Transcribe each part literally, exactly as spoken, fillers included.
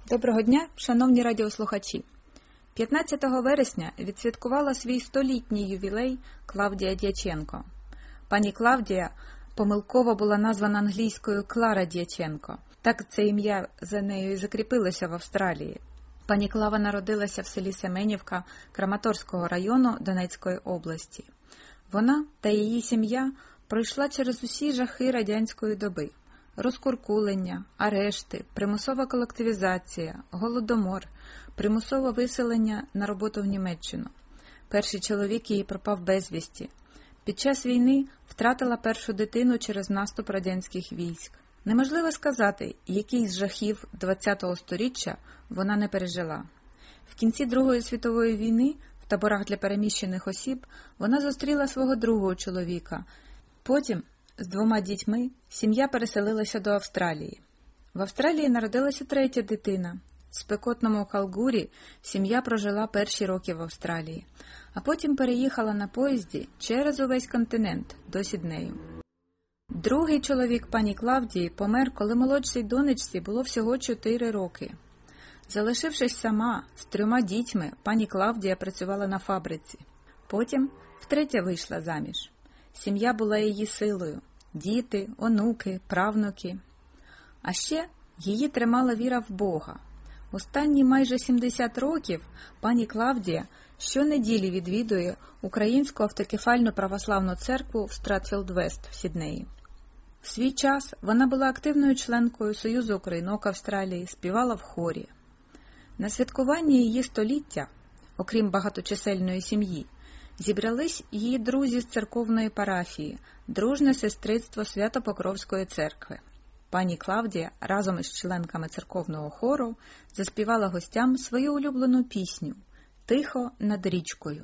Доброго дня, шановні радіослухачі! п'ятнадцятого вересня відсвяткувала свій столітній ювілей Клавдія Дяченко. Пані Клавдія помилково була названа англійською Клара Дяченко. Так це ім'я за нею і закріпилося в Австралії. Пані Клава народилася в селі Семенівка Краматорського району Донецької області. Вона та її сім'я пройшла через усі жахи радянської доби. Розкуркулення, арешти, примусова колективізація, голодомор, примусове виселення на роботу в Німеччину. Перший чоловік її пропав безвісті. Під час війни втратила першу дитину через наступ радянських військ. Неможливо сказати, який з жахів ХХ сторіччя вона не пережила. В кінці Другої світової війни в таборах для переміщених осіб вона зустріла свого другого чоловіка. Потім з двома дітьми сім'я переселилася до Австралії. В Австралії народилася третя дитина. В спекотному Калгурі сім'я прожила перші роки в Австралії, а потім переїхала на поїзді через увесь континент до Сіднею. Другий чоловік пані Клавдії помер, коли молодшій донечці було всього чотири роки. Залишившись сама з трьома дітьми, пані Клавдія працювала на фабриці. Потім втретє вийшла заміж. Сім'я була її силою. Діти, онуки, правнуки. А ще її тримала віра в Бога. Останні майже сімдесят років пані Клавдія щонеділі відвідує Українську автокефальну православну церкву в Стратфілд-Вест в Сіднеї. В свій час вона була активною членкою Союзу Українок Австралії, співала в хорі. На святкуванні її століття, окрім багаточисельної сім'ї, зібрались її друзі з церковної парафії, дружне сестринство Свято-Покровської церкви. Пані Клавдія разом із членками церковного хору заспівала гостям свою улюблену пісню «Тихо над річкою».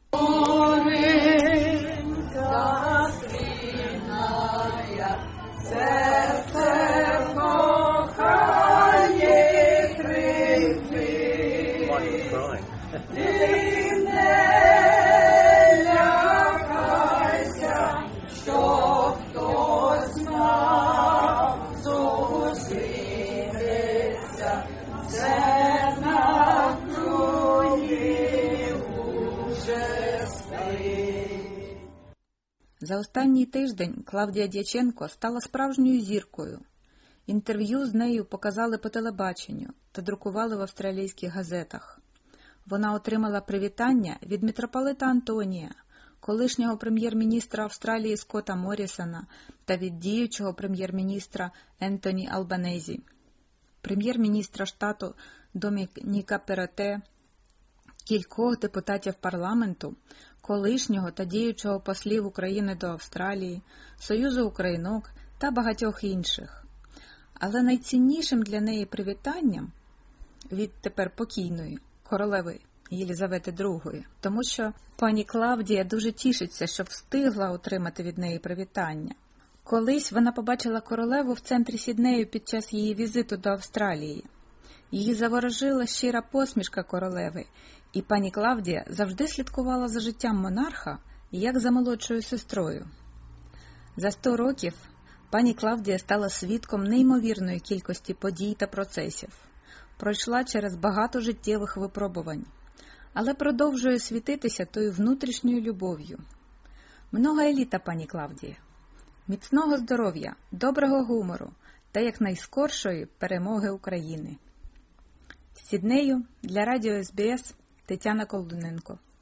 За останній тиждень Клавдія Дяченко стала справжньою зіркою. Інтерв'ю з нею показали по телебаченню та друкували в австралійських газетах. Вона отримала привітання від митрополита Антонія, колишнього прем'єр-міністра Австралії Скотта Моррісона та від діючого прем'єр-міністра Ентоні Албанезі, прем'єр-міністра штату Домініка Перотте, кількох депутатів парламенту, колишнього та діючого послів України до Австралії, Союзу Українок та багатьох інших. Але найціннішим для неї привітанням від тепер покійної королеви Єлізавети другої, тому що пані Клавдія дуже тішиться, що встигла отримати від неї привітання. Колись вона побачила королеву в центрі Сіднею під час її візиту до Австралії. Її заворожила щира посмішка королеви, і пані Клавдія завжди слідкувала за життям монарха, як за молодшою сестрою. За сто років пані Клавдія стала свідком неймовірної кількості подій та процесів. Пройшла через багато життєвих випробувань, але продовжує світитися тою внутрішньою любов'ю. Много літа, пані Клавдія. Міцного здоров'я, доброго гумору та якнайскоршої перемоги України. З Сіднею для радіо ес бі ес Тетяна Колдуненко.